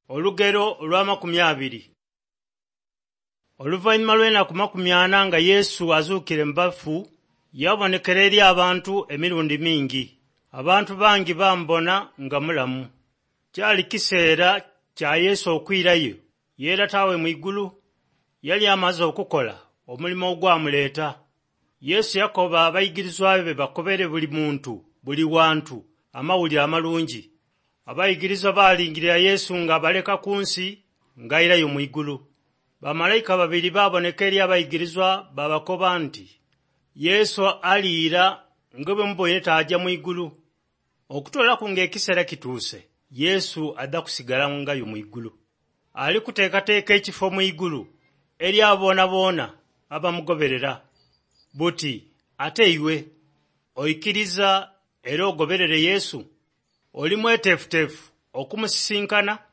Olugero olwa 20. Oluvannyuma lw'ennaku 40 nga Yesu azuukire mu bafu, yabonekera eri abantu emirundi mingi. Abantu bangi bamubona nga mulamu. Kyali kiseera kya Yesu okwirayo yeerataawe mu igulu. Yali amaze okukola omulimu ogwamuleeta. Yesu yakoba abayigirizwa be bakobere buli muntu, buli wantu, amawulire amalungi. Abayigirizwa baalingirira Yesu ng'abaleka ku nsi ng'ayirayo mu igulu. Bamalayika babiri baaboneka eri abayigirizwa babakoba nti, Yesu aliira nga bwe mubonye tajja mu igulu. Okutuulaku ng'ekiseera kituuse, Yesu adda kusigala ngayo mu igulu. Ali kuteekateeka ekifo mu igulu eri aboona abamugoberera. Buti ate iwe oyikkiriza era ogoberere Yesu? Oli mweteefuteefu okumusisinkana?